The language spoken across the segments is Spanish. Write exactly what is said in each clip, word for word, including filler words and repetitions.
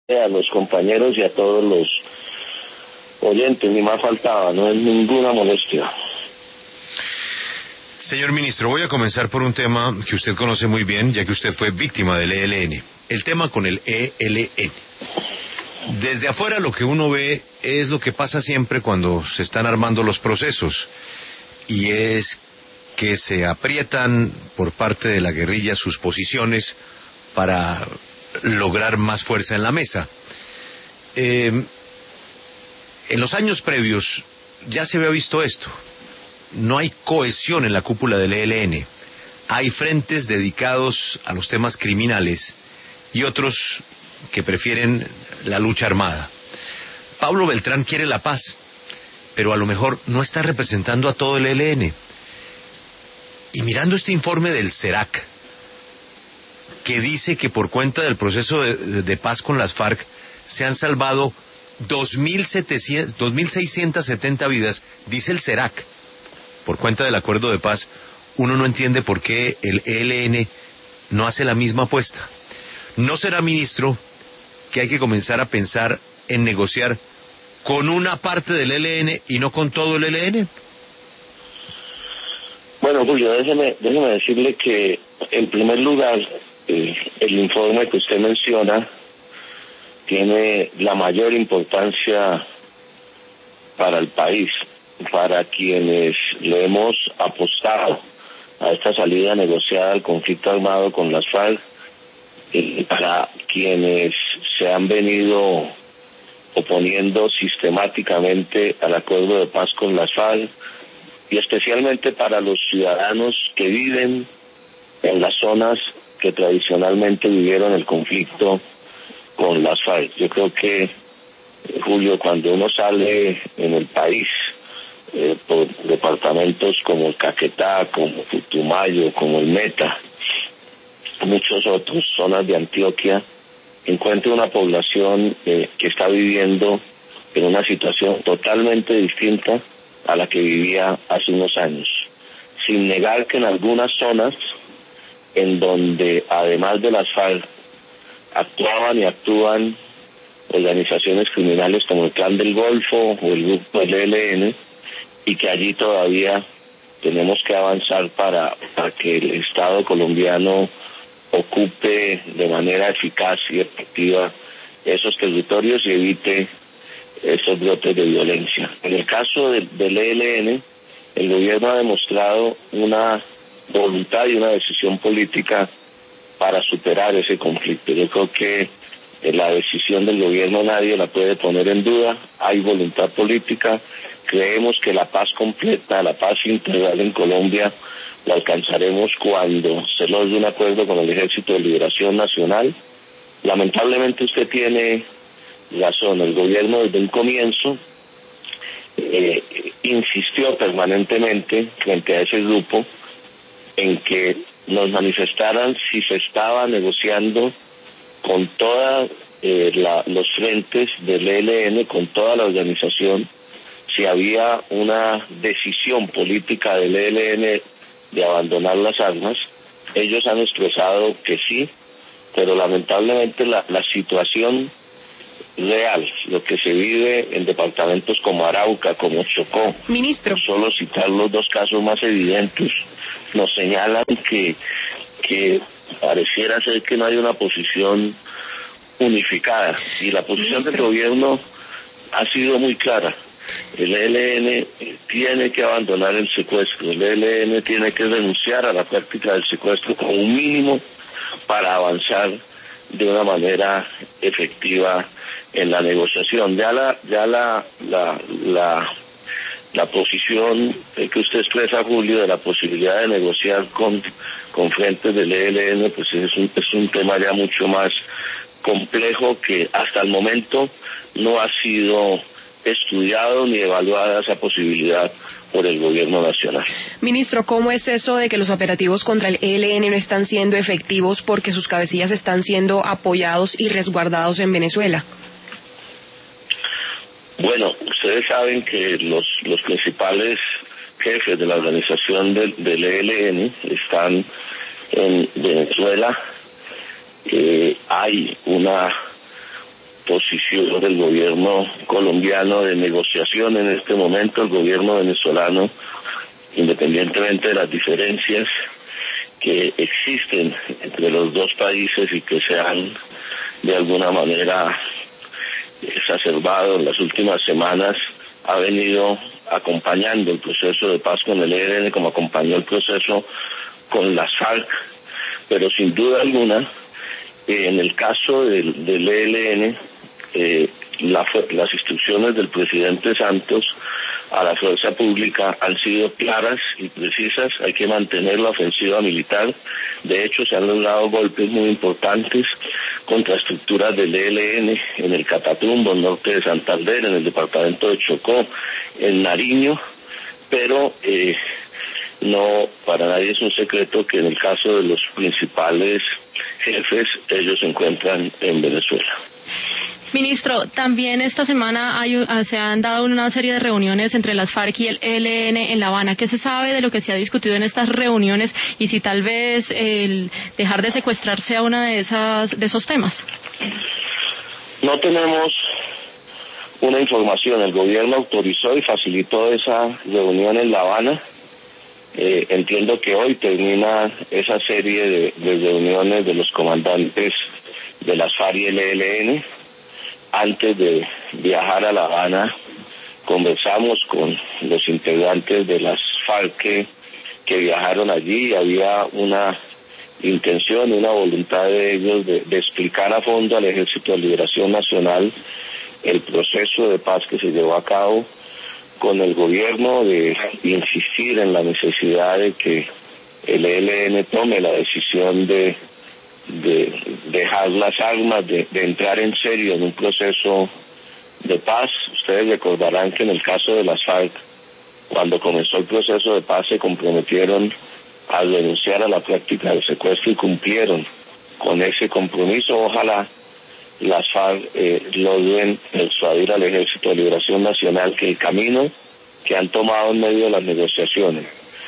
a los compañeros y a todos los oyentes, ni más faltaba, no es ninguna molestia. Señor ministro, voy a comenzar por un tema que usted conoce muy bien, ya que usted fue víctima del E L N. El tema con el E L N. Desde afuera lo que uno ve es lo que pasa siempre cuando se están armando los procesos, y es que se aprietan por parte de la guerrilla sus posiciones para lograr más fuerza en la mesa. Eh, en los años previos ya se había visto esto. No hay cohesión en la cúpula del E L N. Hay frentes dedicados a los temas criminales y otros que prefieren la lucha armada. Pablo Beltrán quiere la paz, pero a lo mejor no está representando a todo el E L N. Y mirando este informe del CERAC, que dice que por cuenta del proceso de, de paz con las FARC se han salvado dos mil seiscientas setenta vidas, dice el CERAC, por cuenta del acuerdo de paz, uno no entiende por qué el E L N no hace la misma apuesta. ¿No será, ministro, que hay que comenzar a pensar en negociar con una parte del E L N y no con todo el E L N? Bueno, Julio, déjeme, déjeme decirle que, en primer lugar, eh, el informe que usted menciona tiene la mayor importancia para el país, para quienes le hemos apostado a esta salida negociada al conflicto armado con las FARC, y para quienes se han venido oponiendo sistemáticamente al acuerdo de paz con las FARC, y especialmente para los ciudadanos que viven en las zonas que tradicionalmente vivieron el conflicto con las FARC. Yo creo que, Julio, cuando uno sale en el país, eh, por departamentos como el Caquetá, como Putumayo, como el Meta, muchos otros, zonas de Antioquia, encuentra una población eh, que está viviendo en una situación totalmente distinta a la que vivía hace unos años, sin negar que en algunas zonas en donde además de las FARC actuaban y actúan organizaciones criminales como el Clan del Golfo o el grupo del E L N, y que allí todavía tenemos que avanzar para, para que el Estado colombiano ocupe de manera eficaz y efectiva esos territorios y evite esos brotes de violencia. En el caso de, del E L N, el gobierno ha demostrado una voluntad y una decisión política para superar ese conflicto. Yo creo que la decisión del gobierno nadie la puede poner en duda, hay voluntad política, creemos que la paz completa, la paz integral en Colombia la alcanzaremos cuando se logre un acuerdo con el Ejército de Liberación Nacional. Lamentablemente usted tiene razón, el gobierno desde un comienzo eh, insistió permanentemente frente a ese grupo en que nos manifestaran si se estaba negociando con todos eh, los frentes del E L N, con toda la organización, si había una decisión política del E L N de abandonar las armas. Ellos han expresado que sí, pero lamentablemente la, la situación real, lo que se vive en departamentos como Arauca, como Chocó, ministro, por solo citar los dos casos más evidentes, nos señalan que, que pareciera ser que no hay una posición unificada, y la posición ministro. del gobierno ha sido muy clara. El E L N tiene que abandonar el secuestro, el E L N tiene que renunciar a la práctica del secuestro como un mínimo para avanzar de una manera efectiva en la negociación. Ya la ya la la la, la posición que usted expresa, Julio, de la posibilidad de negociar con con frentes del E L N, pues es un, es un tema ya mucho más complejo que hasta el momento no ha sido estudiado ni evaluada esa posibilidad por el gobierno nacional. Ministro, ¿cómo es eso de que los operativos contra el E L N no están siendo efectivos porque sus cabecillas están siendo apoyados y resguardados en Venezuela? Bueno, ustedes saben que los los principales jefes de la organización del, del E L N están en Venezuela. Eh, hay una posición del gobierno colombiano de negociación en este momento. El gobierno venezolano, independientemente de las diferencias que existen entre los dos países y que se han de alguna manera exacerbado en las últimas semanas, ha venido acompañando el proceso de paz con el E L N, como acompañó el proceso con las FARC, pero sin duda alguna, eh, en el caso del, del E L N, eh, la, las instrucciones del presidente Santos a la fuerza pública han sido claras y precisas. Hay que mantener la ofensiva militar. De hecho, se han logrado golpes muy importantes contra estructuras del E L N en el Catatumbo, norte de Santander, en el departamento de Chocó, en Nariño, pero eh, no, para nadie es un secreto que en el caso de los principales jefes, ellos se encuentran en Venezuela. Ministro, también esta semana hay, se han dado una serie de reuniones entre las FARC y el E L N en La Habana. ¿Qué se sabe de lo que se ha discutido en estas reuniones y si tal vez el dejar de secuestrar sea uno de esas de esos temas? No tenemos una información. El gobierno autorizó y facilitó esa reunión en La Habana. Eh, entiendo que hoy termina esa serie de, de reuniones de los comandantes de las FARC y el E L N. Antes de viajar a La Habana, conversamos con los integrantes de las FARC que, que viajaron allí. Había una intención, una voluntad de ellos de, de explicar a fondo al Ejército de Liberación Nacional el proceso de paz que se llevó a cabo con el gobierno, de insistir en la necesidad de que el E L N tome la decisión de de dejar las armas, de, de entrar en serio en un proceso de paz. Ustedes recordarán que en el caso de las FARC, cuando comenzó el proceso de paz, se comprometieron a renunciar a la práctica del secuestro y cumplieron con ese compromiso. Ojalá las FARC eh, logren persuadir al Ejército de Liberación Nacional que el camino que han tomado en medio de las negociaciones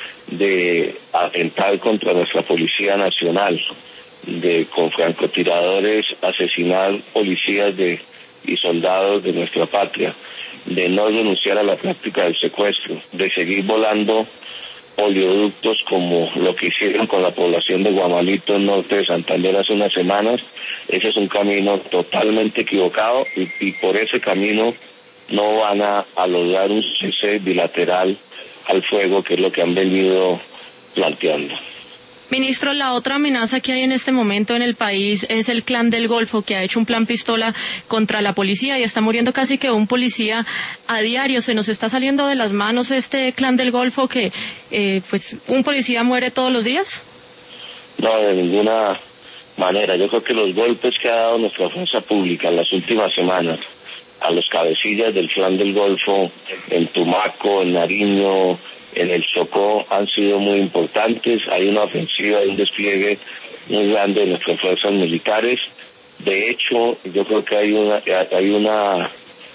de atentar contra nuestra Policía Nacional, de con francotiradores asesinar policías de y soldados de nuestra patria, de no renunciar a la práctica del secuestro, de seguir volando oleoductos como lo que hicieron con la población de Guamalito, en norte de Santander, hace unas semanas. Ese es un camino totalmente equivocado y, y por ese camino no van a, a lograr un cese bilateral al fuego, que es lo que han venido planteando. Ministro, la otra amenaza que hay en este momento en el país es el Clan del Golfo, que ha hecho un plan pistola contra la policía y está muriendo casi que un policía a diario. Se nos está saliendo de las manos este Clan del Golfo, que eh, pues un policía muere todos los días. No, de ninguna manera. Yo creo que los golpes que ha dado nuestra fuerza pública en las últimas semanas a los cabecillas del Clan del Golfo en Tumaco, en Nariño, en el Chocó, han sido muy importantes. Hay una ofensiva y un despliegue muy grande de nuestras fuerzas militares. De hecho, yo creo que hay una hay una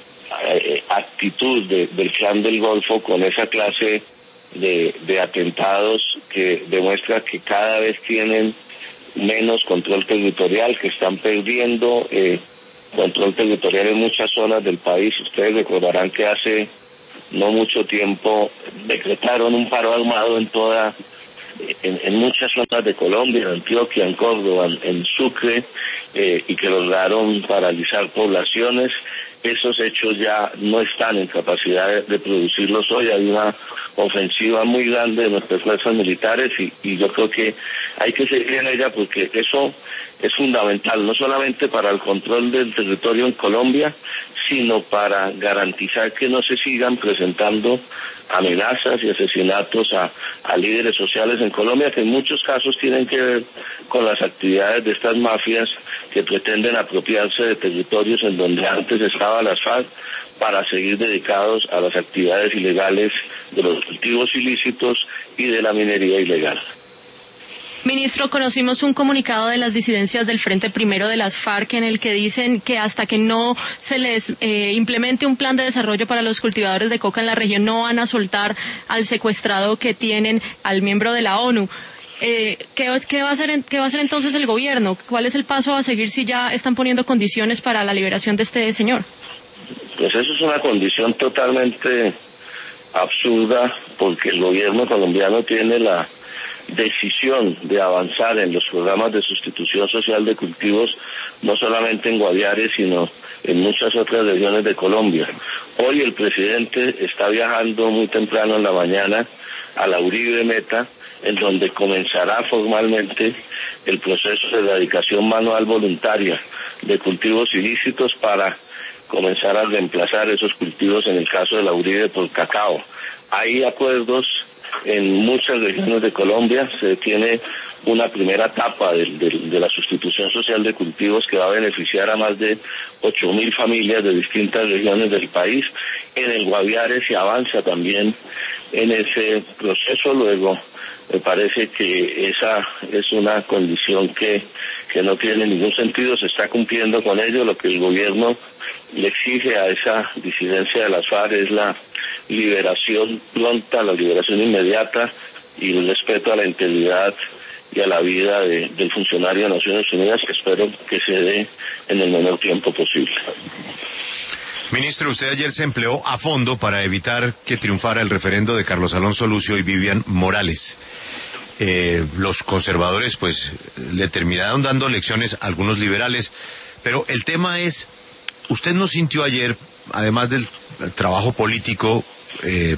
eh, actitud de, del Clan del Golfo con esa clase de, de atentados que demuestra que cada vez tienen menos control territorial, que están perdiendo eh, control territorial en muchas zonas del país. Ustedes recordarán que hace no mucho tiempo decretaron un paro armado en toda, en, en muchas zonas de Colombia, en Antioquia, en Córdoba, en, en Sucre, eh, y que lograron paralizar poblaciones. Esos hechos ya no están en capacidad de, de producirlos hoy. Hay una ofensiva muy grande de nuestras fuerzas militares y, y yo creo que hay que seguir en ella porque eso es fundamental, no solamente para el control del territorio en Colombia, sino para garantizar que no se sigan presentando amenazas y asesinatos a, a líderes sociales en Colombia, que en muchos casos tienen que ver con las actividades de estas mafias que pretenden apropiarse de territorios en donde antes estaba las FARC para seguir dedicados a las actividades ilegales de los cultivos ilícitos y de la minería ilegal. Ministro, conocimos un comunicado de las disidencias del Frente Primero de las FARC en el que dicen que hasta que no se les eh, implemente un plan de desarrollo para los cultivadores de coca en la región no van a soltar al secuestrado que tienen al miembro de la ONU. Eh, ¿qué, qué, va a hacer, ¿Qué va a hacer entonces el gobierno? ¿Cuál es el paso a seguir si ya están poniendo condiciones para la liberación de este señor? Pues eso es una condición totalmente absurda, porque el gobierno colombiano tiene la decisión de avanzar en los programas de sustitución social de cultivos, no solamente en Guaviare, sino en muchas otras regiones de Colombia. Hoy el presidente está viajando muy temprano en la mañana a la Uribe Meta, en donde comenzará formalmente el proceso de erradicación manual voluntaria de cultivos ilícitos para comenzar a reemplazar esos cultivos, en el caso de la Uribe, por cacao. Hay acuerdos en muchas regiones de Colombia, se tiene una primera etapa de, de, de la sustitución social de cultivos que va a beneficiar a más de ocho mil familias de distintas regiones del país. En el Guaviare se avanza también en ese proceso. Luego me parece que esa es una condición que, que no tiene ningún sentido, se está cumpliendo con ello. Lo que el gobierno le exige a esa disidencia de las FARC es la liberación pronta, la liberación inmediata y el respeto a la integridad y a la vida de, del funcionario de Naciones Unidas, que espero que se dé en el menor tiempo posible. Ministro, usted ayer se empleó a fondo para evitar que triunfara el referendo de Carlos Alonso Lucio y Vivian Morales. Eh, los conservadores pues le terminaron dando lecciones a algunos liberales, pero el tema es, ¿usted no sintió ayer, además del trabajo político, eh,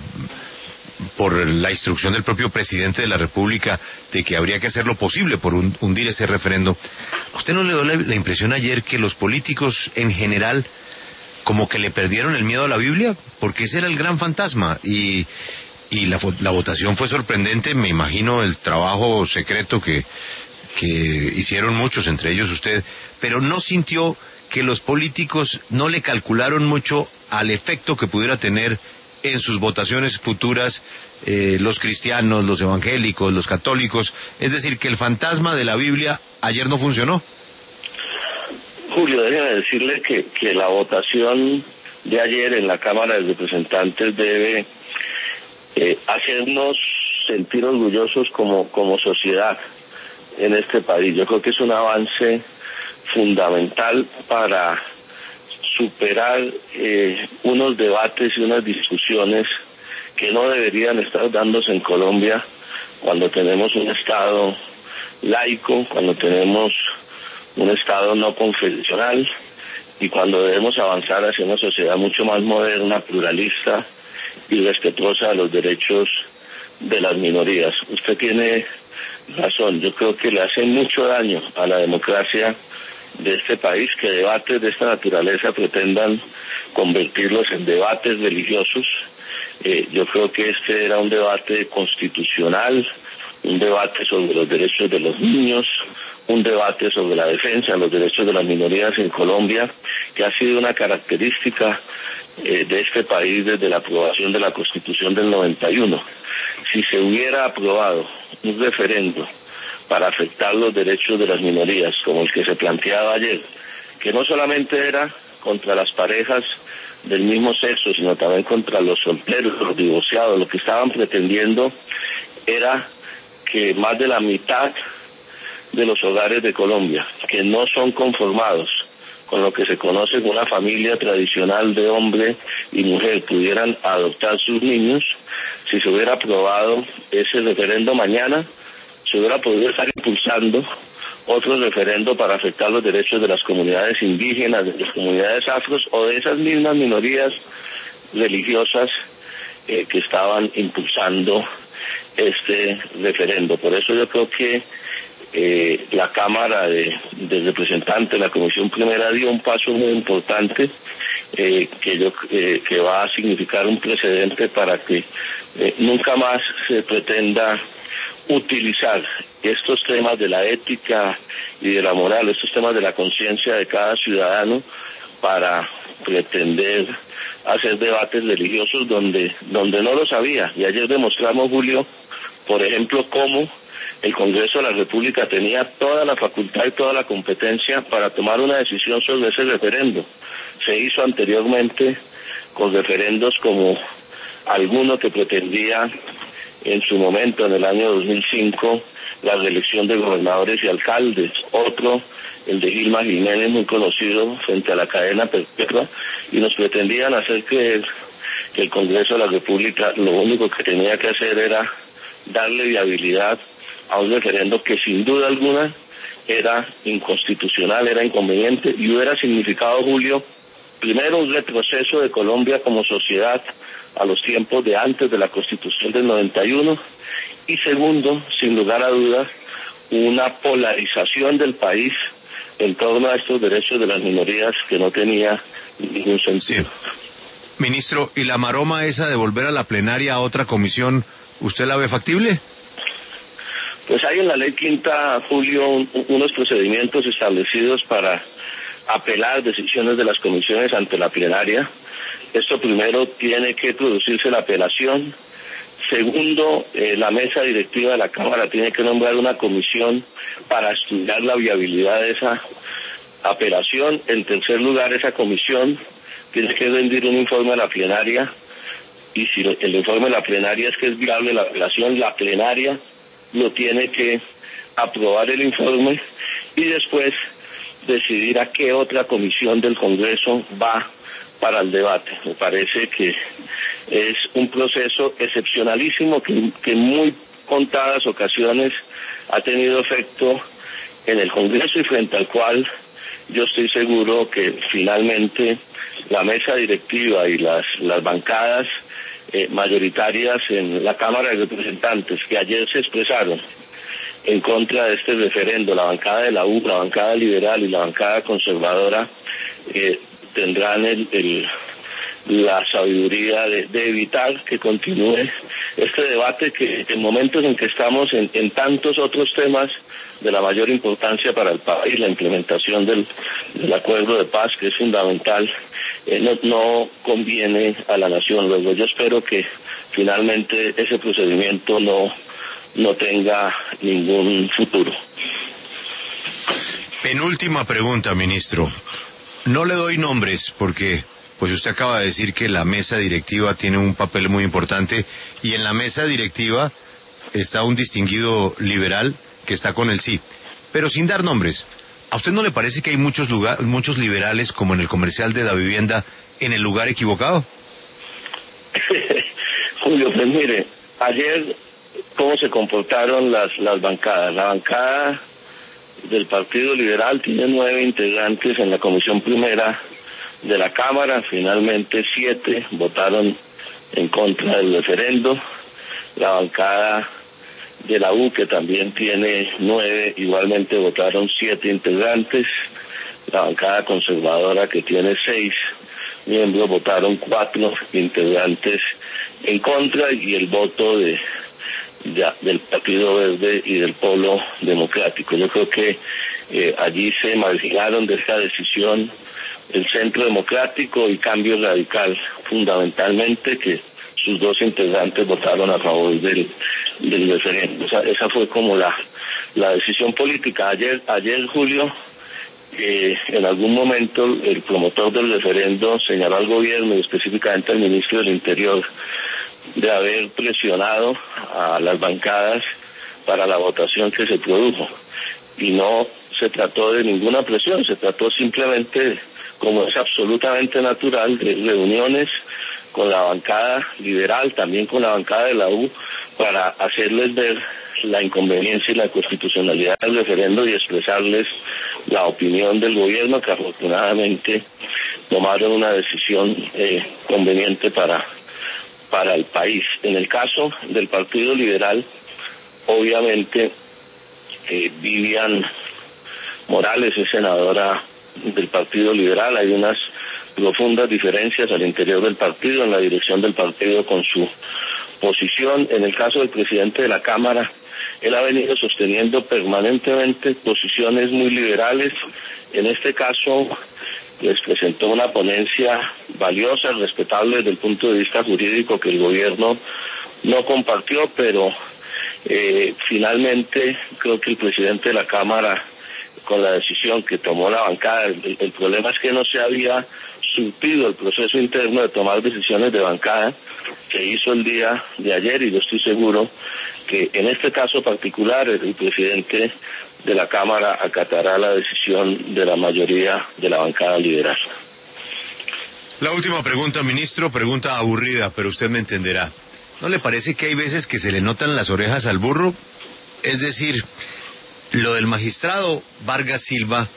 por la instrucción del propio presidente de la República de que habría que hacer lo posible por un, hundir ese referendo, ¿usted no le dio la, la impresión ayer que los políticos en general como que le perdieron el miedo a la Biblia? Porque ese era el gran fantasma y, y la, la votación fue sorprendente. Me imagino el trabajo secreto que, que hicieron muchos, entre ellos usted, pero ¿no sintió que los políticos no le calcularon mucho al efecto que pudiera tener en sus votaciones futuras eh, los cristianos, los evangélicos, los católicos? Es decir, que el fantasma de la Biblia ayer no funcionó. Julio, déjeme decirle que, que la votación de ayer en la Cámara de Representantes debe eh, hacernos sentir orgullosos como, como sociedad en este país. Yo creo que es un avance fundamental para superar eh, unos debates y unas discusiones que no deberían estar dándose en Colombia cuando tenemos un Estado laico, cuando tenemos un Estado no confesional y cuando debemos avanzar hacia una sociedad mucho más moderna, pluralista y respetuosa de los derechos de las minorías. Usted tiene razón, yo creo que le hace mucho daño a la democracia de este país que debates de esta naturaleza pretendan convertirlos en debates religiosos. Eh, yo creo que este era un debate constitucional, un debate sobre los derechos de los niños, un debate sobre la defensa de los derechos de las minorías en Colombia, que ha sido una característica eh, de este país desde la aprobación de la Constitución del noventa y uno. Si se hubiera aprobado un referendo para afectar los derechos de las minorías, como el que se planteaba ayer, que no solamente era contra las parejas del mismo sexo, sino también contra los solteros, los divorciados, lo que estaban pretendiendo era que más de la mitad de los hogares de Colombia, que no son conformados con lo que se conoce como una familia tradicional de hombre y mujer, pudieran adoptar sus niños. Si se hubiera aprobado ese referendo mañana, se hubiera podido estar impulsando otro referendo para afectar los derechos de las comunidades indígenas, de las comunidades afros o de esas mismas minorías religiosas eh, que estaban impulsando este referendo. Por eso yo creo que eh, la Cámara de, de Representantes, la Comisión Primera, dio un paso muy importante eh, que, yo, eh, que va a significar un precedente para que eh, nunca más se pretenda utilizar estos temas de la ética y de la moral, estos temas de la conciencia de cada ciudadano para pretender hacer debates religiosos donde donde no los había. Y ayer demostramos, Julio, por ejemplo, cómo el Congreso de la República tenía toda la facultad y toda la competencia para tomar una decisión sobre ese referendo. Se hizo anteriormente con referendos como alguno que pretendía en su momento, en el año dos mil cinco, la reelección de gobernadores y alcaldes, otro, el de Gilma Jiménez, muy conocido frente a la cadena perpetua, y nos pretendían hacer creer que el Congreso de la República lo único que tenía que hacer era darle viabilidad a un referendo que sin duda alguna era inconstitucional, era inconveniente y hubiera significado, Julio, primero un retroceso de Colombia como sociedad a los tiempos de antes de la Constitución del noventa y uno, y segundo, sin lugar a dudas, una polarización del país en torno a estos derechos de las minorías que no tenía ningún sentido. Sí. Ministro, ¿y la maroma esa de volver a la plenaria a otra comisión, usted la ve factible? Pues hay en la ley quinta, Julio, un, unos procedimientos establecidos para apelar decisiones de las comisiones ante la plenaria. Esto primero tiene que producirse la apelación. Segundo, eh, la mesa directiva de la Cámara tiene que nombrar una comisión para estudiar la viabilidad de esa apelación. En tercer lugar, esa comisión tiene que rendir un informe a la plenaria, y si el informe de la plenaria es que es viable la apelación, la plenaria lo tiene que aprobar el informe y después decidir a qué otra comisión del Congreso va para el debate. Me parece que es un proceso excepcionalísimo que, que en muy contadas ocasiones ha tenido efecto en el Congreso y frente al cual yo estoy seguro que finalmente la mesa directiva y las, las bancadas eh, mayoritarias en la Cámara de Representantes que ayer se expresaron en contra de este referendo, la bancada de la U, la bancada liberal y la bancada conservadora, eh, tendrán el, el, la sabiduría de, de evitar que continúe este debate que en momentos en que estamos en, en tantos otros temas de la mayor importancia para el país, la implementación del, del acuerdo de paz, que es fundamental, eh, no, no conviene a la nación. Luego yo espero que finalmente ese procedimiento no, no tenga ningún futuro. Penúltima pregunta, ministro. No le doy nombres porque pues usted acaba de decir que la mesa directiva tiene un papel muy importante y en la mesa directiva está un distinguido liberal que está con el sí, pero sin dar nombres. ¿A usted no le parece que hay muchos lugar, muchos liberales, como en el comercial de la vivienda, en el lugar equivocado? Julio, pues mire, ayer cómo se comportaron las, las bancadas. La bancada del Partido Liberal tiene nueve integrantes en la Comisión Primera de la Cámara, finalmente siete votaron en contra del referendo. La bancada de la U, que también tiene nueve, igualmente votaron siete integrantes. La bancada conservadora, que tiene seis miembros, votaron cuatro integrantes en contra, y el voto de, de del Partido Verde y del Polo Democrático. Yo creo que eh, allí se marginaron de esta decisión el Centro Democrático y Cambio Radical, fundamentalmente, que sus dos integrantes votaron a favor del, del referendo. O sea, esa fue como la, la decisión política. Ayer, ayer Julio, eh, en algún momento el promotor del referendo señaló al gobierno y específicamente al ministro del Interior de haber presionado a las bancadas para la votación que se produjo. Y no se trató de ninguna presión, se trató simplemente, como es absolutamente natural, de reuniones con la bancada liberal, también con la bancada de la U, para hacerles ver la inconveniencia y la constitucionalidad del referendo y expresarles la opinión del gobierno, que afortunadamente tomaron una decisión eh, conveniente para, para el país. En el caso del Partido Liberal, obviamente eh, Vivian Morales es senadora del Partido Liberal. Hay unas profundas diferencias al interior del partido, en la dirección del partido con su posición. En el caso del presidente de la Cámara, él ha venido sosteniendo permanentemente posiciones muy liberales. En este caso, les presentó una ponencia valiosa, respetable desde el punto de vista jurídico, que el gobierno no compartió, pero eh, finalmente creo que el presidente de la Cámara, con la decisión que tomó la bancada, el, el problema es que no se había surtido el proceso interno de tomar decisiones de bancada, que hizo el día de ayer, y yo estoy seguro que en este caso particular el, el presidente de la Cámara acatará la decisión de la mayoría de la bancada liberal. La última pregunta, ministro, pregunta aburrida, pero usted me entenderá. ¿No le parece que hay veces que se le notan las orejas al burro? Es decir, lo del magistrado Vargas Silva,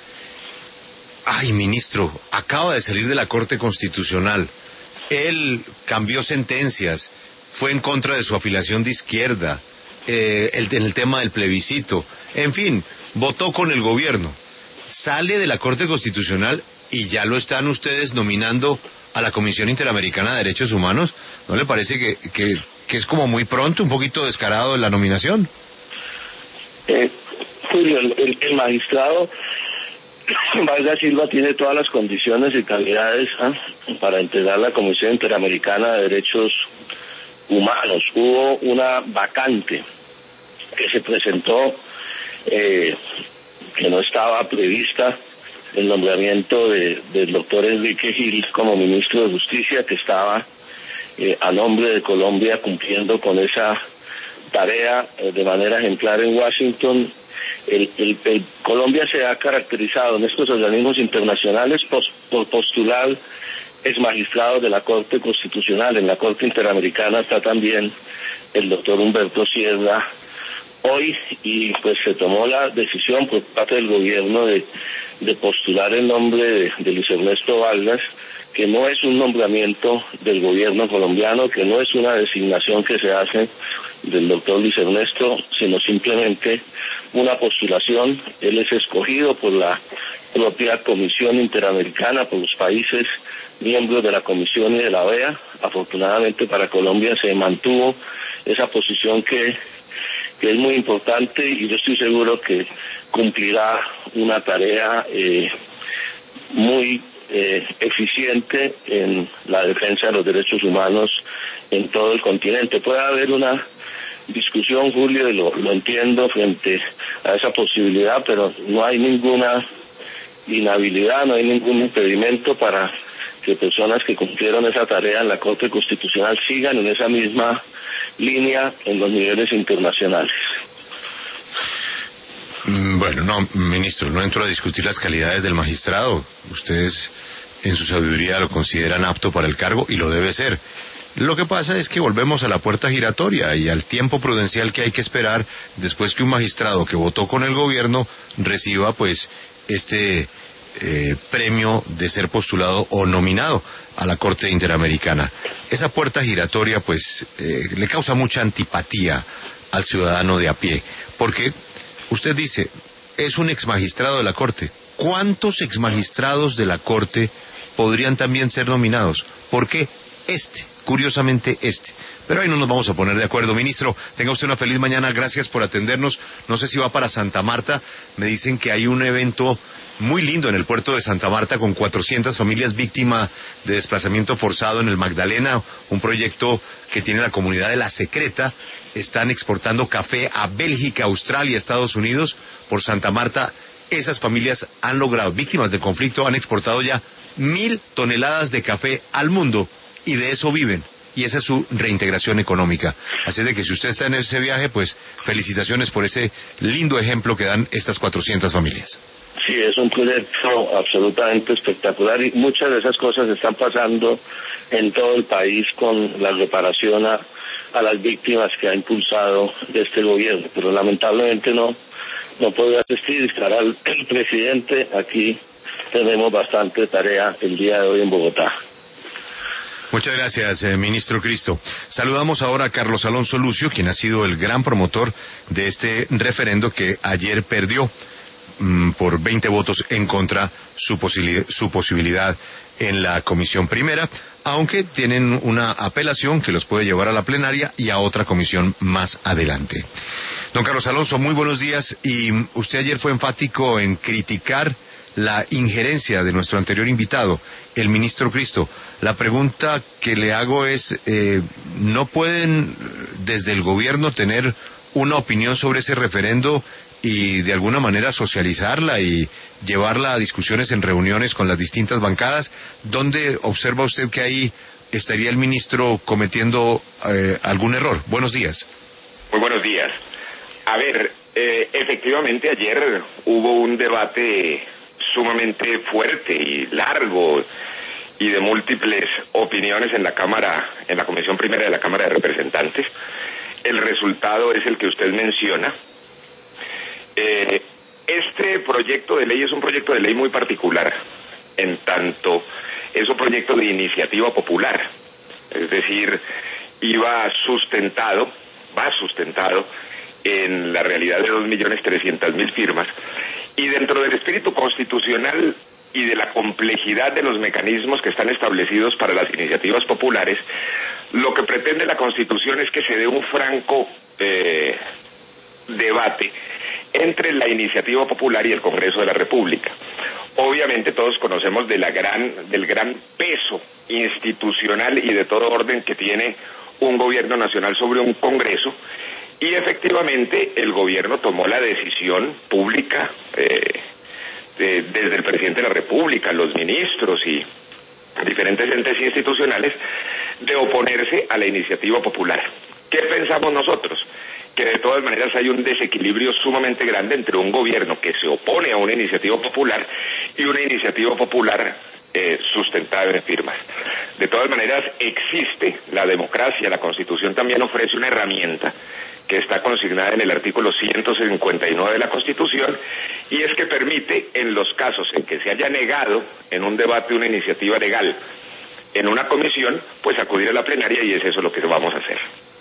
ay, ministro, acaba de salir de la Corte Constitucional. Él cambió sentencias, fue en contra de su afiliación de izquierda, eh, el, en el tema del plebiscito, en fin, votó con el gobierno. Sale de la Corte Constitucional y ya lo están ustedes nominando a la Comisión Interamericana de Derechos Humanos. ¿No le parece que, que, que es como muy pronto, un poquito descarado la nominación? Eh, Julio, el, el, el magistrado Vargas Silva tiene todas las condiciones y calidades ¿eh? para integrar la Comisión Interamericana de Derechos Humanos. Hubo una vacante que se presentó, eh, que no estaba prevista, el nombramiento de, del doctor Enrique Gil como ministro de Justicia, que estaba eh, a nombre de Colombia cumpliendo con esa tarea eh, de manera ejemplar en Washington. El, el, el Colombia se ha caracterizado en estos organismos internacionales pos, por postular ex magistrados de la Corte Constitucional. En la Corte Interamericana está también el doctor Humberto Sierra hoy, y pues se tomó la decisión por parte del gobierno de, de postular el nombre de, de Luis Ernesto Vargas, que no es un nombramiento del gobierno colombiano, que no es una designación que se hace del doctor Luis Ernesto, sino simplemente una postulación. Él es escogido por la propia Comisión Interamericana, por los países miembros de la Comisión y de la O E A. Afortunadamente para Colombia se mantuvo esa posición que, que es muy importante, y yo estoy seguro que cumplirá una tarea eh, muy eh, eficiente en la defensa de los derechos humanos en todo el continente. Puede haber una discusión, Julio, y lo, lo entiendo frente a esa posibilidad, pero no hay ninguna inhabilidad, no hay ningún impedimento para que personas que cumplieron esa tarea en la Corte Constitucional sigan en esa misma línea en los niveles internacionales. Bueno, no, ministro, no entro a discutir las calidades del magistrado. Ustedes, en su sabiduría, lo consideran apto para el cargo y lo debe ser. Lo que pasa es que volvemos a la puerta giratoria y al tiempo prudencial que hay que esperar después que un magistrado que votó con el gobierno reciba, pues, este eh, premio de ser postulado o nominado a la Corte Interamericana. Esa puerta giratoria, pues, eh, le causa mucha antipatía al ciudadano de a pie, porque usted dice, es un exmagistrado de la Corte. ¿Cuántos exmagistrados de la Corte podrían también ser nominados? ¿Por qué este? Curiosamente este. Pero ahí no nos vamos a poner de acuerdo. Ministro, tenga usted una feliz mañana. Gracias por atendernos. No sé si va para Santa Marta. Me dicen que hay un evento muy lindo en el puerto de Santa Marta con cuatrocientas familias víctimas de desplazamiento forzado en el Magdalena. Un proyecto que tiene la comunidad de La Secreta. Están exportando café a Bélgica, Australia, Estados Unidos. Por Santa Marta, esas familias han logrado, víctimas del conflicto, han exportado ya mil toneladas de café al mundo. Y de eso viven, y esa es su reintegración económica. Así de que si usted está en ese viaje, pues felicitaciones por ese lindo ejemplo que dan estas cuatrocientas familias. Sí, es un proyecto absolutamente espectacular, y muchas de esas cosas están pasando en todo el país con la reparación a, a las víctimas que ha impulsado este gobierno. Pero lamentablemente no, no podrá asistir, estará el, el presidente. Aquí tenemos bastante tarea el día de hoy en Bogotá. Muchas gracias, eh, ministro Cristo. Saludamos ahora a Carlos Alonso Lucio, quien ha sido el gran promotor de este referendo que ayer perdió mmm, por veinte votos en contra su, posibil- su posibilidad en la comisión primera, aunque tienen una apelación que los puede llevar a la plenaria y a otra comisión más adelante. Don Carlos Alonso, muy buenos días. Y usted ayer fue enfático en criticar la injerencia de nuestro anterior invitado, el ministro Cristo. La pregunta que le hago es, eh, ¿no pueden desde el gobierno tener una opinión sobre ese referendo y de alguna manera socializarla y llevarla a discusiones en reuniones con las distintas bancadas? ¿Dónde observa usted que ahí estaría el ministro cometiendo eh, algún error? Buenos días. Muy buenos días. A ver, eh, efectivamente ayer hubo un debate sumamente fuerte y largo y de múltiples opiniones en la Cámara, en la Comisión Primera de la Cámara de Representantes. El resultado es el que usted menciona. Eh, este proyecto de ley es un proyecto de ley muy particular, en tanto es un proyecto de iniciativa popular, es decir, iba sustentado, va sustentado en la realidad de dos millones trescientas mil firmas, y dentro del espíritu constitucional y de la complejidad de los mecanismos que están establecidos para las iniciativas populares, lo que pretende la Constitución es que se dé un franco eh, debate entre la iniciativa popular y el Congreso de la República. Obviamente todos conocemos de la gran, del gran peso institucional y de todo orden que tiene un gobierno nacional sobre un Congreso, y efectivamente el gobierno tomó la decisión pública, eh, de, desde el presidente de la República, los ministros y diferentes entes institucionales, de oponerse a la iniciativa popular. ¿Qué pensamos nosotros? Que de todas maneras hay un desequilibrio sumamente grande entre un gobierno que se opone a una iniciativa popular y una iniciativa popular eh, sustentada en firmas. De todas maneras existe la democracia, la Constitución también ofrece una herramienta que está consignada en el artículo ciento cincuenta y nueve de la Constitución, y es que permite, en los casos en que se haya negado en un debate una iniciativa legal en una comisión, pues acudir a la plenaria, y es eso lo que vamos a hacer.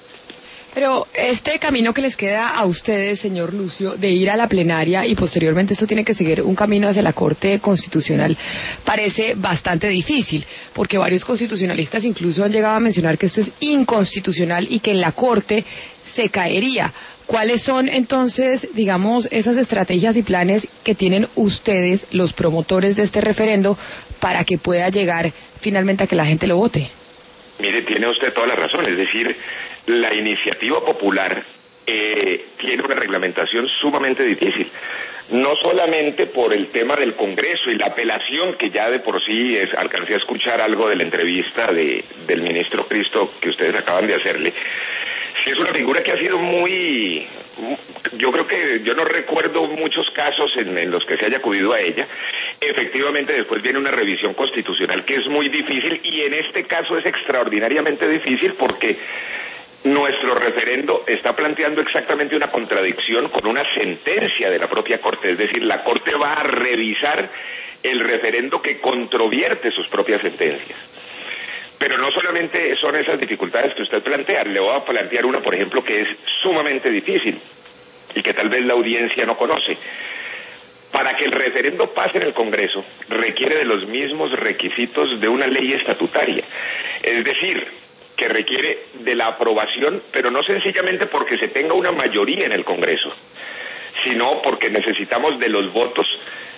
Pero este camino que les queda a ustedes, señor Lucio, de ir a la plenaria y posteriormente esto tiene que seguir un camino hacia la Corte Constitucional, parece bastante difícil, porque varios constitucionalistas incluso han llegado a mencionar que esto es inconstitucional y que en la Corte se caería. ¿Cuáles son entonces, digamos, esas estrategias y planes que tienen ustedes, los promotores de este referendo, para que pueda llegar finalmente a que la gente lo vote? Mire, tiene usted toda la razón, es decir, la iniciativa popular eh, tiene una reglamentación sumamente difícil, no solamente por el tema del Congreso y la apelación, que ya de por sí es, alcancé a escuchar algo de la entrevista de, del ministro Cristo que ustedes acaban de hacerle. Sí, es una figura que ha sido muy, yo creo que yo no recuerdo muchos casos en, en los que se haya acudido a ella. Efectivamente, después viene una revisión constitucional que es muy difícil, y en este caso es extraordinariamente difícil porque nuestro referendo está planteando exactamente una contradicción con una sentencia de la propia Corte, es decir, la Corte va a revisar el referendo que controvierte sus propias sentencias. Pero no solamente son esas dificultades que usted plantea, le voy a plantear una, por ejemplo, que es sumamente difícil y que tal vez la audiencia no conoce. Para que el referendo pase en el Congreso, requiere de los mismos requisitos de una ley estatutaria. Es decir, que requiere de la aprobación, pero no sencillamente porque se tenga una mayoría en el Congreso, sino porque necesitamos de los votos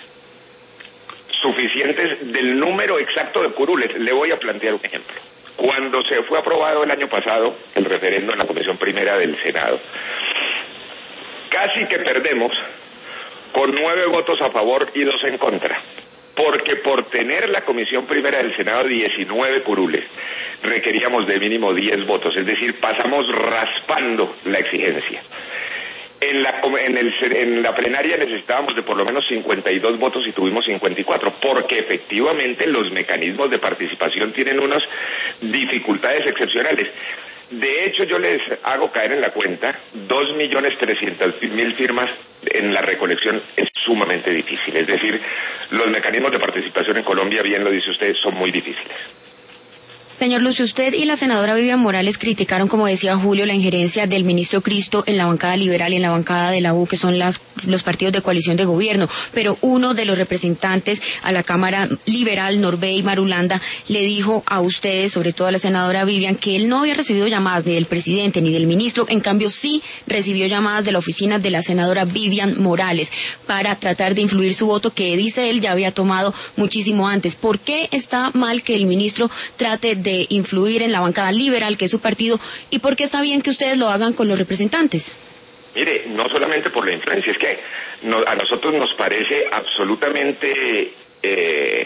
suficientes del número exacto de curules. Le voy a plantear un ejemplo. Cuando se fue aprobado el año pasado el referendo en la Comisión Primera del Senado, casi que perdemos con nueve votos a favor y dos en contra, porque por tener la Comisión Primera del Senado diecinueve curules, requeríamos de mínimo diez votos, es decir, pasamos raspando la exigencia. En la, en, el, en la plenaria necesitábamos de por lo menos cincuenta y dos votos y tuvimos cincuenta y cuatro, porque efectivamente los mecanismos de participación tienen unas dificultades excepcionales. De hecho, yo les hago caer en la cuenta, dos millones trescientas mil firmas en la recolección es sumamente difícil. Es decir, los mecanismos de participación en Colombia, bien lo dice usted, son muy difíciles. Señor Lucio, usted y la senadora Vivian Morales criticaron, como decía Julio, la injerencia del ministro Cristo en la bancada liberal y en la bancada de la U, que son las, los partidos de coalición de gobierno, pero uno de los representantes a la Cámara Liberal, Norbey Marulanda, le dijo a ustedes, sobre todo a la senadora Vivian, que él no había recibido llamadas ni del presidente ni del ministro, en cambio sí recibió llamadas de la oficina de la senadora Vivian Morales para tratar de influir su voto, que dice él ya había tomado muchísimo antes. ¿Por qué está mal que el ministro trate de de influir en la bancada liberal, que es su partido, y por qué está bien que ustedes lo hagan con los representantes? Mire, no solamente por la influencia, es que no, a nosotros nos parece absolutamente eh,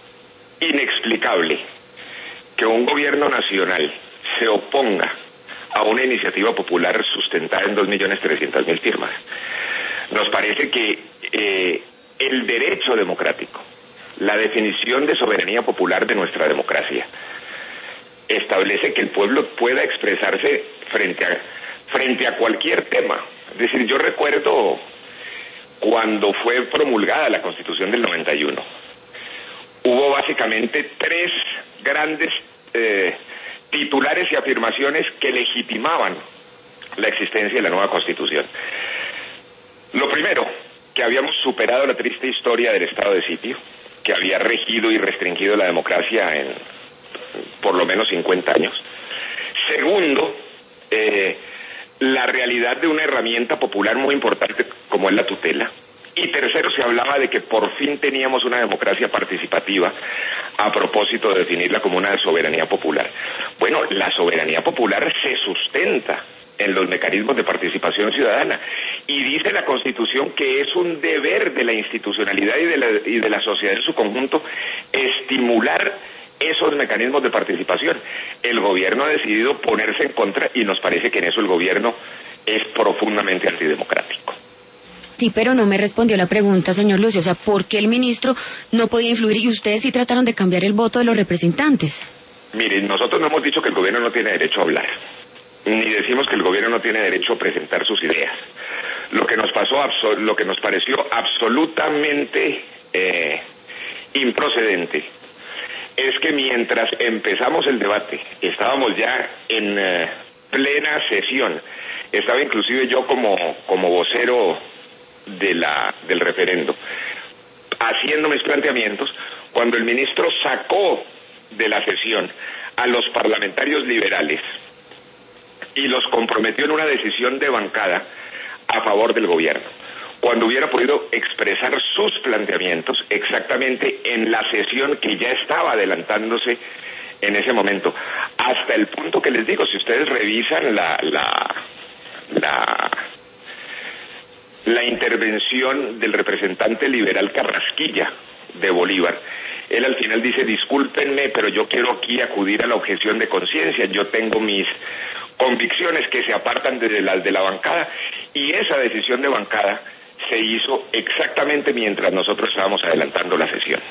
inexplicable que un gobierno nacional se oponga a una iniciativa popular sustentada en dos millones trescientas mil firmas. Nos parece que eh, el derecho democrático, la definición de soberanía popular de nuestra democracia, establece que el pueblo pueda expresarse frente a, frente a cualquier tema. Es decir, yo recuerdo cuando fue promulgada la Constitución del noventa y uno, hubo básicamente tres grandes eh, titulares y afirmaciones que legitimaban la existencia de la nueva Constitución. Lo primero, que habíamos superado la triste historia del estado de sitio, que había regido y restringido la democracia en por lo menos cincuenta años. Segundo, eh, la realidad de una herramienta popular muy importante como es la tutela. Y tercero, se hablaba de que por fin teníamos una democracia participativa a propósito de definirla como una soberanía popular. Bueno, la soberanía popular se sustenta en los mecanismos de participación ciudadana y dice la Constitución que es un deber de la institucionalidad y de la, y de la sociedad en su conjunto estimular esos mecanismos de participación. El gobierno ha decidido ponerse en contra y nos parece que en eso el gobierno es profundamente antidemocrático. Sí, pero no me respondió la pregunta, señor Lucio. O sea, ¿por qué el ministro no podía influir y ustedes sí trataron de cambiar el voto de los representantes? Miren, nosotros no hemos dicho que el gobierno no tiene derecho a hablar, ni decimos que el gobierno no tiene derecho a presentar sus ideas. Lo que nos pasó, lo que nos pareció absolutamente eh, improcedente es que mientras empezamos el debate, estábamos ya en eh, plena sesión, estaba inclusive yo como, como vocero de la, del referendo, haciendo mis planteamientos, cuando el ministro sacó de la sesión a los parlamentarios liberales y los comprometió en una decisión de bancada a favor del gobierno, cuando hubiera podido expresar sus planteamientos exactamente en la sesión que ya estaba adelantándose en ese momento, hasta el punto que les digo, si ustedes revisan la la la, la intervención del representante liberal Carrasquilla de Bolívar, él al final dice: discúlpenme, pero yo quiero aquí acudir a la objeción de conciencia, yo tengo mis convicciones que se apartan de las de la bancada, y esa decisión de bancada se hizo exactamente mientras nosotros estábamos adelantando la sesión.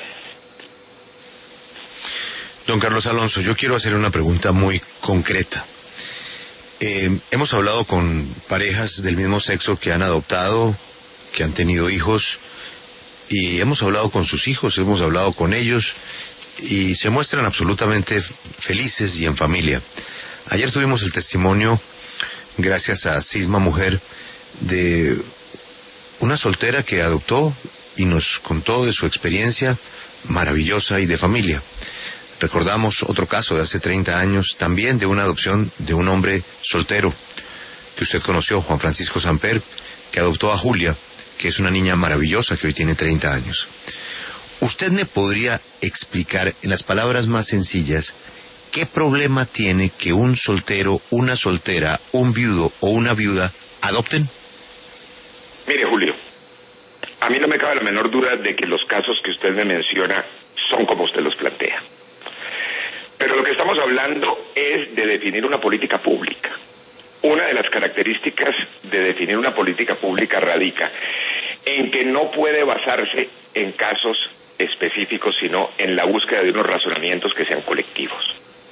Don Carlos Alonso, yo quiero hacer una pregunta muy concreta. Eh, hemos hablado con parejas del mismo sexo que han adoptado, que han tenido hijos, y hemos hablado con sus hijos, hemos hablado con ellos, y se muestran absolutamente felices y en familia. Ayer tuvimos el testimonio, gracias a Cisma Mujer, de una soltera que adoptó y nos contó de su experiencia maravillosa y de familia. Recordamos otro caso de hace treinta años, también de una adopción de un hombre soltero que usted conoció, Juan Francisco Samper, que adoptó a Julia, que es una niña maravillosa que hoy tiene treinta años. ¿Usted me podría explicar en las palabras más sencillas qué problema tiene que un soltero, una soltera, un viudo o una viuda adopten? Mire, Julio, a mí no me cabe la menor duda de que los casos que usted me menciona son como usted los plantea. Pero lo que estamos hablando es de definir una política pública. Una de las características de definir una política pública radica en que no puede basarse en casos específicos, sino en la búsqueda de unos razonamientos que sean colectivos.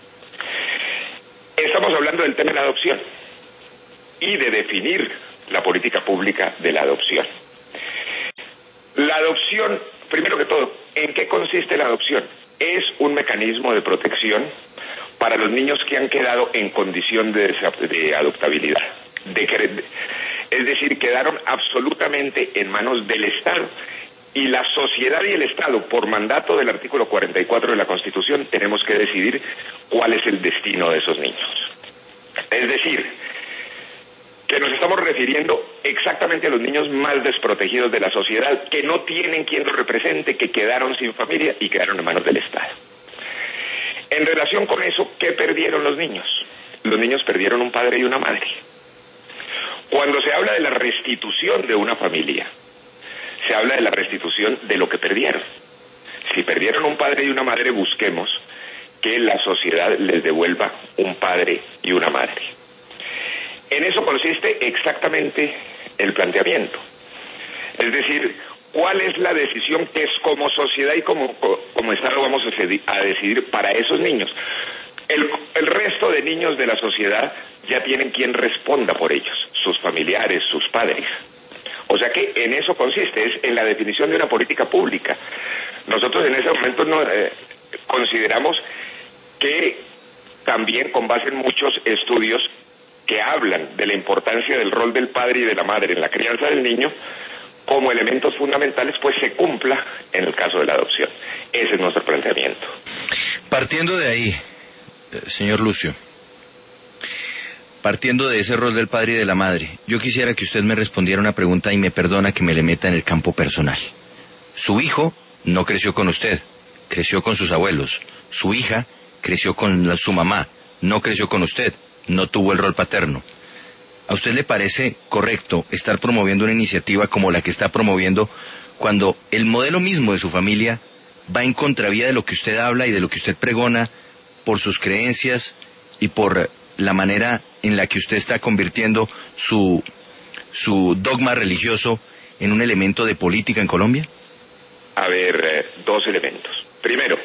Estamos hablando del tema de la adopción y de definir la política pública de la adopción. La adopción, primero que todo, ¿en qué consiste la adopción? Es un mecanismo de protección para los niños que han quedado en condición de, de adoptabilidad. De, es decir, quedaron absolutamente en manos del Estado. Y la sociedad y el Estado, por mandato del artículo cuarenta y cuatro de la Constitución, tenemos que decidir cuál es el destino de esos niños. Es decir, que nos estamos refiriendo exactamente a los niños más desprotegidos de la sociedad, que no tienen quien los represente, que quedaron sin familia y quedaron en manos del Estado. En relación con eso, ¿qué perdieron los niños? Los niños perdieron un padre y una madre. Cuando se habla de la restitución de una familia, se habla de la restitución de lo que perdieron. Si perdieron un padre y una madre, busquemos que la sociedad les devuelva un padre y una madre. En eso consiste exactamente el planteamiento. Es decir, ¿cuál es la decisión que es como sociedad y como, como Estado vamos a decidir para esos niños? El, el resto de niños de la sociedad ya tienen quien responda por ellos, sus familiares, sus padres. O sea que en eso consiste, es en la definición de una política pública. Nosotros en ese momento no, eh, consideramos que también con base en muchos estudios que hablan de la importancia del rol del padre y de la madre en la crianza del niño como elementos fundamentales, pues se cumpla en el caso de la adopción. Ese es nuestro planteamiento. Partiendo de ahí, señor Lucio, partiendo de ese rol del padre y de la madre, yo quisiera que usted me respondiera una pregunta y me perdona que me le meta en el campo personal. Su hijo no creció con usted, creció con sus abuelos. Su hija creció con la, su mamá, no creció con usted, no tuvo el rol paterno. ¿A usted le parece correcto estar promoviendo una iniciativa como la que está promoviendo cuando el modelo mismo de su familia va en contravía de lo que usted habla y de lo que usted pregona por sus creencias y por la manera en la que usted está convirtiendo su, su dogma religioso en un elemento de política en Colombia? A ver, eh, dos elementos. Primero,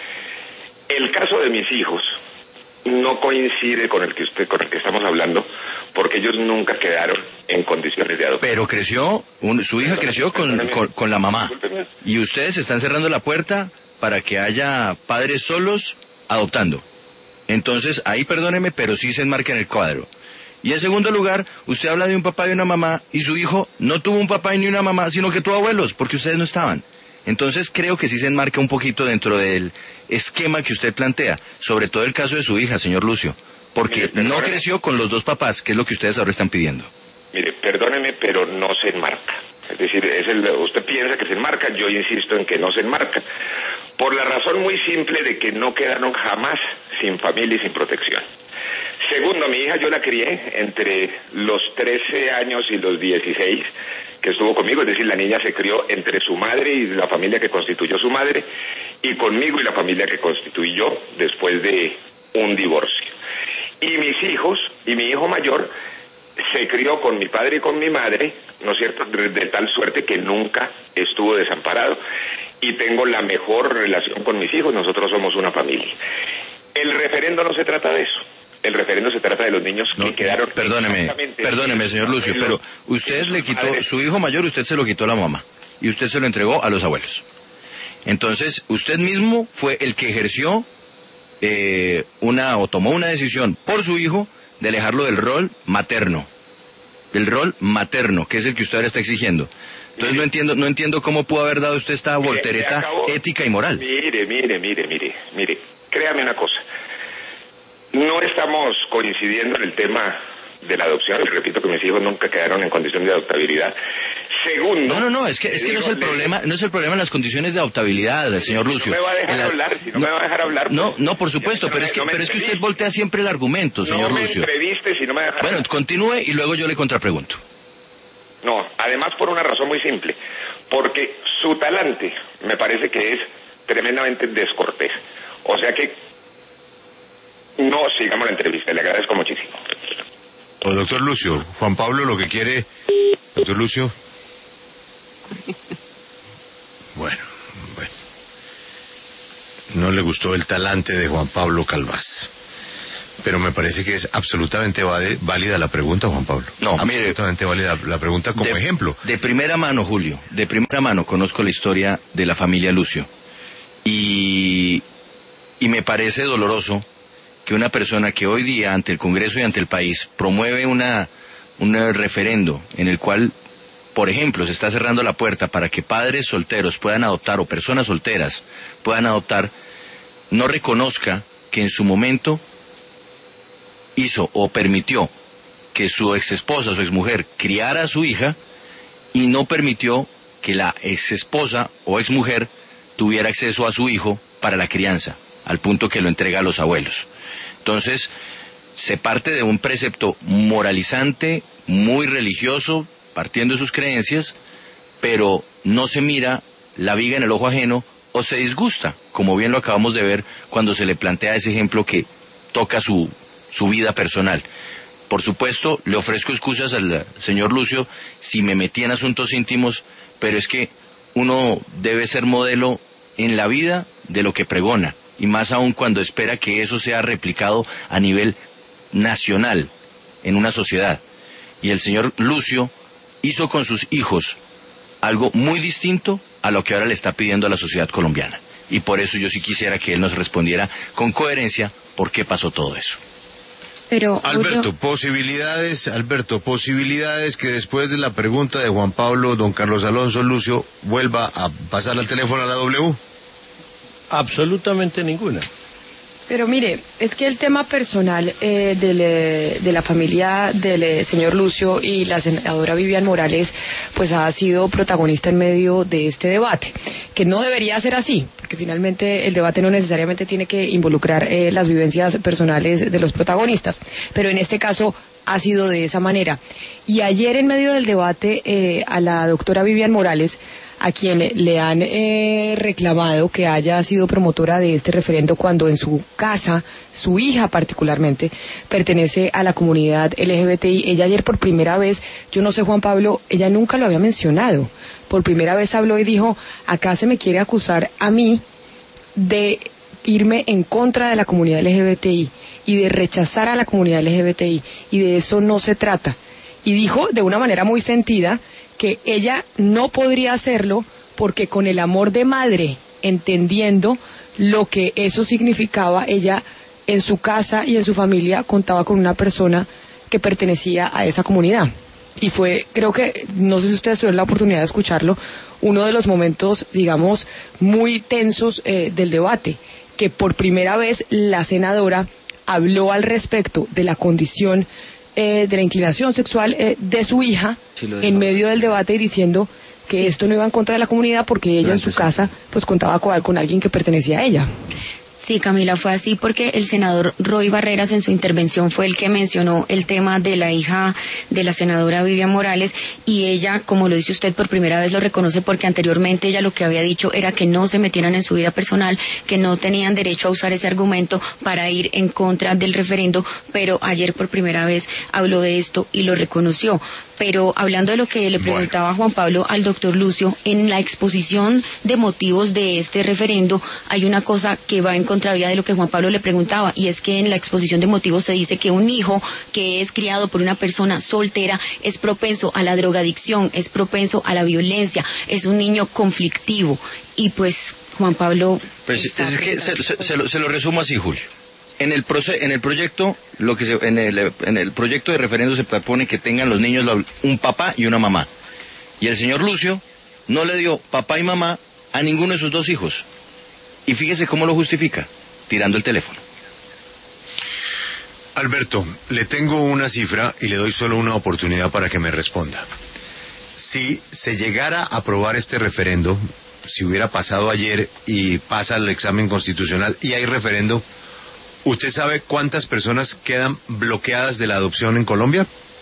el caso de mis hijos no coincide con el que usted, con el que estamos hablando, porque ellos nunca quedaron en condiciones de adopción. Pero creció, un, su hija creció con, con, con la mamá. Y ustedes están cerrando la puerta para que haya padres solos adoptando. Entonces, ahí perdóneme, pero sí se enmarca en el cuadro. Y en segundo lugar, usted habla de un papá y una mamá, y su hijo no tuvo un papá y ni una mamá, sino que tuvo abuelos, porque ustedes no estaban. Entonces creo que sí se enmarca un poquito dentro del esquema que usted plantea, sobre todo el caso de su hija, señor Lucio, porque mire, no creció con los dos papás, que es lo que ustedes ahora están pidiendo. Mire, perdóneme, pero no se enmarca. Es decir, es el, usted piensa que se enmarca, yo insisto en que no se enmarca, por la razón muy simple de que no quedaron jamás sin familia y sin protección. Segundo, mi hija yo la crié entre los trece años y los dieciséis que estuvo conmigo, es decir, la niña se crió entre su madre y la familia que constituyó su madre, y conmigo y la familia que constituí yo después de un divorcio. Y mis hijos, y mi hijo mayor, se crió con mi padre y con mi madre, ¿no es cierto?, de, de tal suerte que nunca estuvo desamparado, y tengo la mejor relación con mis hijos, nosotros somos una familia. El referendo no se trata de eso. El referendo se trata de los niños que no, quedaron... Perdóneme, perdóneme, señor Lucio, pero usted le quitó, madres. Su hijo mayor usted se lo quitó a la mamá, y usted se lo entregó a los abuelos. Entonces, usted mismo fue el que ejerció eh, una, o tomó una decisión por su hijo de alejarlo del rol materno, del rol materno, que es el que usted ahora está exigiendo. Entonces mire, no entiendo, no entiendo cómo pudo haber dado usted esta mire, voltereta acabo, ética y moral. Mire, mire, mire, mire, mire, créame una cosa. No estamos coincidiendo en el tema de la adopción. Le repito que mis hijos nunca quedaron en condición de adoptabilidad. Segundo... No, no, no, es que, es que digo, no es el le... problema, no es el problema en las condiciones de adoptabilidad, señor si Lucio. No me va a dejar la... hablar, si no, no me va a dejar hablar... No, pues, no, por supuesto, pero, es que, no pero es que usted voltea siempre el argumento, señor no Lucio. No me entreviste si no me deja Bueno, hablar. Continúe y luego yo le contrapregunto. No, además por una razón muy simple. Porque su talante me parece que es tremendamente descortés. O sea que... No, sigamos la entrevista, le agradezco muchísimo. O doctor Lucio, Juan Pablo lo que quiere... Doctor Lucio... Bueno, bueno. No le gustó el talante de Juan Pablo Calvás. Pero me parece que es absolutamente válida la pregunta, Juan Pablo. No, absolutamente mire, válida la pregunta como de, ejemplo. De primera mano, Julio, de primera mano conozco la historia de la familia Lucio. Y, y me parece doloroso que una persona que hoy día ante el Congreso y ante el país promueve una, un referendo en el cual, por ejemplo, se está cerrando la puerta para que padres solteros puedan adoptar o personas solteras puedan adoptar, no reconozca que en su momento hizo o permitió que su exesposa, su exmujer, criara a su hija y no permitió que la exesposa o exmujer tuviera acceso a su hijo para la crianza, al punto que lo entrega a los abuelos. Entonces, se parte de un precepto moralizante, muy religioso, partiendo de sus creencias, pero no se mira la viga en el ojo ajeno o se disgusta, como bien lo acabamos de ver cuando se le plantea ese ejemplo que toca su, su vida personal. Por supuesto, le ofrezco excusas al señor Lucio si me metí en asuntos íntimos, pero es que uno debe ser modelo en la vida de lo que pregona, y más aún cuando espera que eso sea replicado a nivel nacional, en una sociedad. Y el señor Lucio hizo con sus hijos algo muy distinto a lo que ahora le está pidiendo a la sociedad colombiana. Y por eso yo sí quisiera que él nos respondiera con coherencia por qué pasó todo eso. Pero, Alberto, Julio... posibilidades, Alberto, posibilidades que después de la pregunta de Juan Pablo, don Carlos Alonso Lucio vuelva a pasar al teléfono a la W. Absolutamente ninguna. Pero mire, es que el tema personal eh, del, eh, de la familia del eh, señor Lucio y la senadora Vivian Morales, pues ha sido protagonista en medio de este debate, que no debería ser así, porque finalmente el debate no necesariamente tiene que involucrar eh, las vivencias personales de los protagonistas, pero en este caso ha sido de esa manera. Y ayer en medio del debate eh, a la doctora Vivian Morales, a quien le han eh, reclamado que haya sido promotora de este referendo cuando en su casa, su hija particularmente, pertenece a la comunidad L G B T I. Ella ayer por primera vez, yo no sé Juan Pablo, ella nunca lo había mencionado, por primera vez habló y dijo, acá se me quiere acusar a mí de irme en contra de la comunidad L G B T I y de rechazar a la comunidad L G B T I, y de eso no se trata. Y dijo de una manera muy sentida que ella no podría hacerlo porque con el amor de madre, entendiendo lo que eso significaba, ella en su casa y en su familia contaba con una persona que pertenecía a esa comunidad. Y fue, creo que, no sé si ustedes tuvieron la oportunidad de escucharlo, uno de los momentos, digamos, muy tensos eh, del debate, que por primera vez la senadora habló al respecto de la condición Eh, de la inclinación sexual eh, de su hija sí, en medio del debate y diciendo que sí, esto no iba en contra de la comunidad porque ella en su casa pues contaba con, con alguien que pertenecía a ella. Sí, Camila, fue así porque el senador Roy Barreras en su intervención fue el que mencionó el tema de la hija de la senadora Vivian Morales, y ella, como lo dice usted, por primera vez lo reconoce porque anteriormente ella lo que había dicho era que no se metieran en su vida personal, que no tenían derecho a usar ese argumento para ir en contra del referendo, pero ayer por primera vez habló de esto y lo reconoció. Pero hablando de lo que le preguntaba Juan Pablo al doctor Lucio, en la exposición de motivos de este referendo hay una cosa que va en contravía de lo que Juan Pablo le preguntaba, y es que en la exposición de motivos se dice que un hijo que es criado por una persona soltera es propenso a la drogadicción, es propenso a la violencia, es un niño conflictivo, y pues Juan Pablo... Pues es que se, se, se, lo, se lo resumo así, Julio. En el, proce en el proyecto, lo que se, en, el, en el proyecto de referendo se propone que tengan los niños un papá y una mamá. Y el señor Lucio no le dio papá y mamá a ninguno de sus dos hijos. Y fíjese cómo lo justifica, tirando el teléfono. Alberto, le tengo una cifra y le doy solo una oportunidad para que me responda. Si se llegara a aprobar este referendo, si hubiera pasado ayer y pasa el examen constitucional y hay referendo, ¿usted sabe cuántas personas quedan bloqueadas de la adopción en Colombia?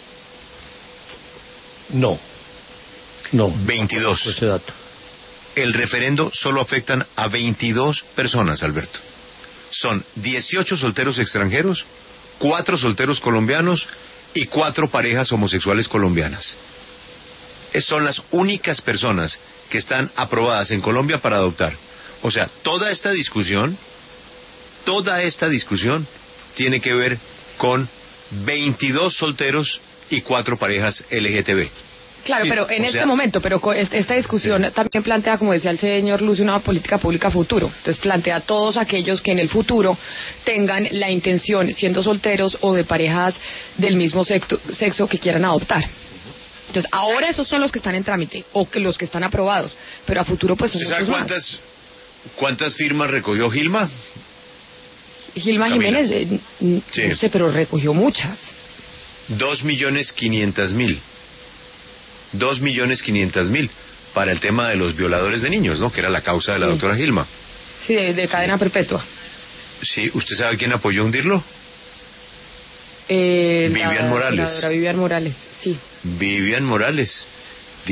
No. No. veintidós. No, ese dato. El referendo solo afectan a veintidós personas, Alberto. Son dieciocho solteros extranjeros, cuatro solteros colombianos y cuatro parejas homosexuales colombianas. Es, son las únicas personas que están aprobadas en Colombia para adoptar. O sea, toda esta discusión... Toda esta discusión tiene que ver con veintidós solteros y cuatro parejas L G T B. Claro, sí, pero en este sea, momento, pero esta discusión sí, también plantea, como decía el señor Lucio, una política pública futuro. Entonces plantea a todos aquellos que en el futuro tengan la intención, siendo solteros o de parejas del mismo sexo, sexo que quieran adoptar. Entonces, ahora esos son los que están en trámite, o que los que están aprobados, pero a futuro pues son ¿Usted sabe cuántas, cuántas firmas recogió Gilma? Gilma Camila. Jiménez, eh, sí. no sé, pero recogió muchas. Dos millones quinientas mil. Dos millones quinientas mil para el tema de los violadores de niños, ¿no? Que era la causa de la sí. doctora Gilma. Sí, de, de cadena sí. perpetua. Sí, ¿usted sabe quién apoyó hundirlo? Eh, Vivian la, Morales. La Vivian Morales, sí. Vivian Morales.